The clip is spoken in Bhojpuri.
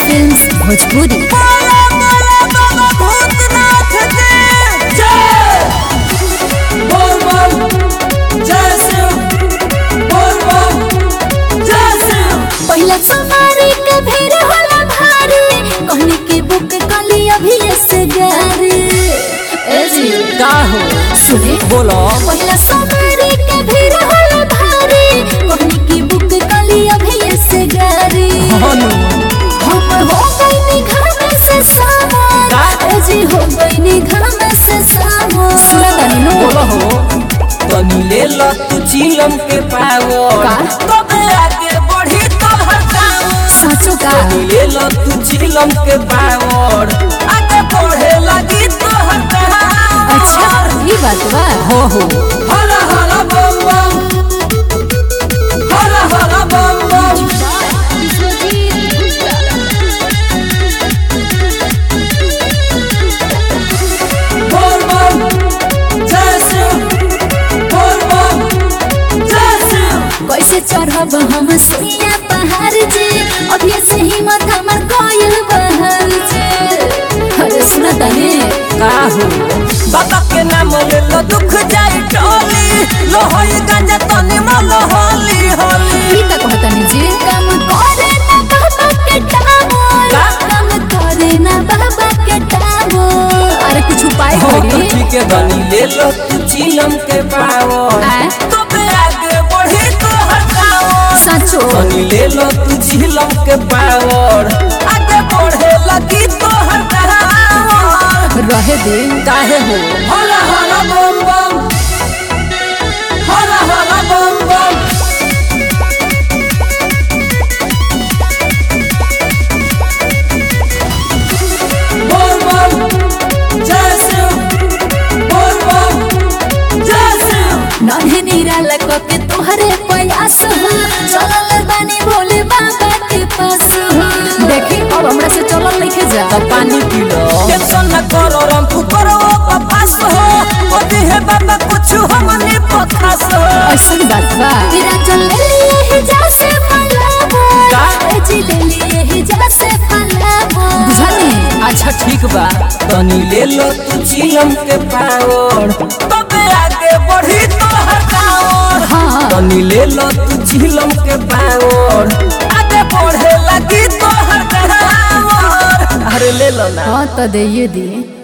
फिल्म्स भोजपुरी। पहला समारी के भेड़ होला भारी, कहने के बुक कली अभी से गारी। ऐसी का हो सुने बोलो पहला समारी के भेड़ होला भारी, कहने की बुक कली अभी से गारी। हनु हम हो गई घर में से सामान, ऐसी हो गई घर में से सामान। सुना तानी नो बोलो हो तनी ले लो तू चिलम के पावो का? तबे आगे बढ़ी तो हटाओ। सचो का तनी ले लो तू चिलम के पावो आगे बढ़े लगी तो हटाओ। अच्छा ये बात बा। हो हला हला बम बम हला हला बम बम। बोल बम जय शिव बोल बम जय शिव। कैसे चढ़ब हम सुइया पहाड़ जे, अभी से ही माथा मर कोयल बहल जे। अरे सुना तानी का हो बाबा के नाम ले लो दुख जाई टोली लो होई गंजा तनी मलो होली होली। ई तक कहतानी जे काम करे ना बाबा के टामो, काम करे ना बाबा के टामो। अरे कुछ उपाय हो करी ठीक है बनी ले लो तू चिलम के पावो तो बे आगे बढ़ी तो हटाओ। सचो बनी ले लो तू चिलम के पावो आगे बढ़े लगी तो हटाओ। रहे दे काहे हो हला हला बम बम हला हला बम बम। बोल बम जय शिव बोल बम जय शिव। नन्हे निराला के तोहरे प्रयास हो, चलल बानी भोले बाबा के पास हो। देखी अब हमरा से चलल लिखे जा तो पानी पी लो टेंशन न करो रम करो पास हो अभी है बाबा कुछ हमने पखास हो। ऐसी बात बा। तेरा चल ले लिए ही जा से फलाबो, का? जी ले लिए ही जा से फलाबो। बुझानी अच्छा ठीक बा तनी ले लो तू चिलम के पावर तबे आगे बढ़ी तो हटाओ। हाँ तनी ले लो तू चिलम के पावर आगे बढ़े लगी तो हटाओ। अरे ले लो ना हाँ तो दे दी।